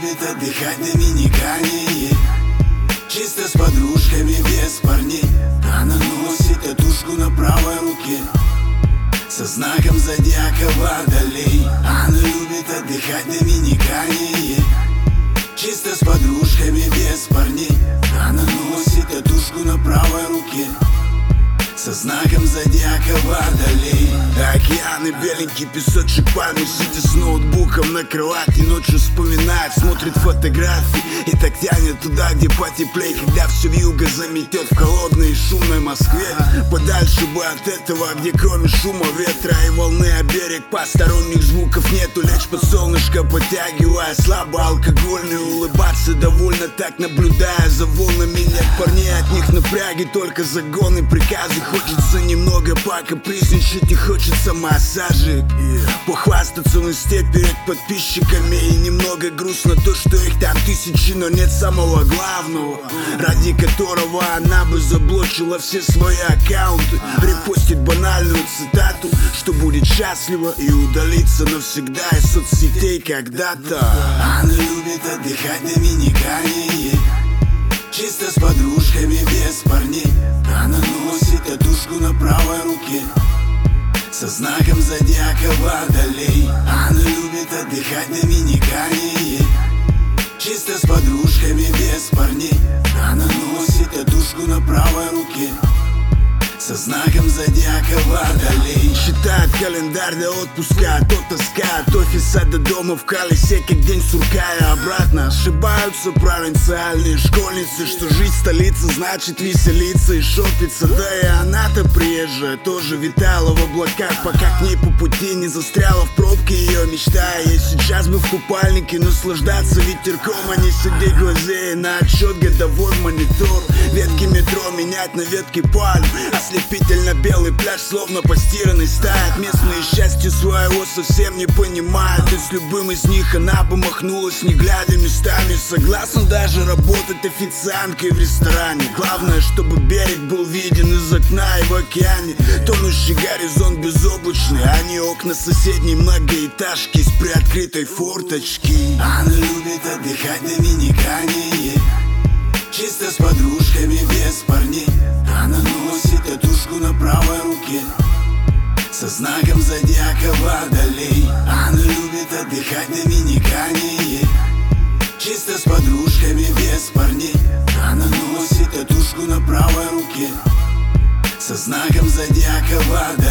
любит отдыхать в Доминикане, чисто с подружками, без парней. Она носит татушку на правой руке со знаком зодиака Водолей. Она любит отдыхать в Доминикане, чисто с подружками, без парней. Она носит татушку на правой руке со знаком зодиака Водолей. Океаны, беленький песочек, пальмы, сидя с ноутбуком на кровати, ночью вспоминает, смотрит фотографии и так тянет туда, где потеплей, когда все вьюга заметет в холодной и шумной Москве. Подальше бы от этого, где кроме шума ветра и волны о берег посторонних звуков нету. Лечь под солнышко, подтягивая слабо алкогольный, улыбаться довольно так, наблюдая за волнами. Нет парней, от них напряги, только загоны, приказы. Хочется немного покапризничать и хочется массажик, похвастаться в инсте перед подписчиками. И немного грустно то, что их там тысячи, но нет самого главного, ради которого она бы заблочила все свои аккаунты. Репостит банальную цитату, что будет счастлива и удалиться навсегда из соцсетей когда-то. Она любит отдыхать в Доминикане, чисто с подружками, без парней. Она носит татушку на правой руке со знаком зодиака Водолей. Она любит отдыхать в Доминикане, чисто с подружками, без парней. Она носит татушку на правой руке со знаком зодиака Водолей. Считает календарь до отпуска, то тоска от офиса до дома в колесе, как день сурка и обратно. Ошибаются провинциальные школьницы, что жить в столице значит веселиться и шопиться. Да и она-то приезжая, тоже витала в облаках, пока к ней по пути не застряла в пробке ее мечта. Ей сейчас бы в купальнике наслаждаться ветерком, а не сидеть глазея на отчет годовой монитор. Ветки метро менять на ветки пальм, ослепительно белый пляж, словно постиранный стает. Местные счастья своего совсем не понимают, и с любым из них она бы махнулась, не глядя местами. Согласен даже работать официанткой в ресторане. Главное, чтобы берег был виден из окна, и в океане тонущий горизонт безоблачный, а не окна соседней многоэтажки с приоткрытой форточки. Она любит отдыхать в Доминикане, чисто с подружками, без парней. Она носит татушку на правой руке со знаком зодиака Водолей. Она любит отдыхать в Доминикане, чисто с подружками, без парней. Она носит татушку на правой руке со знаком зодиака Водолей.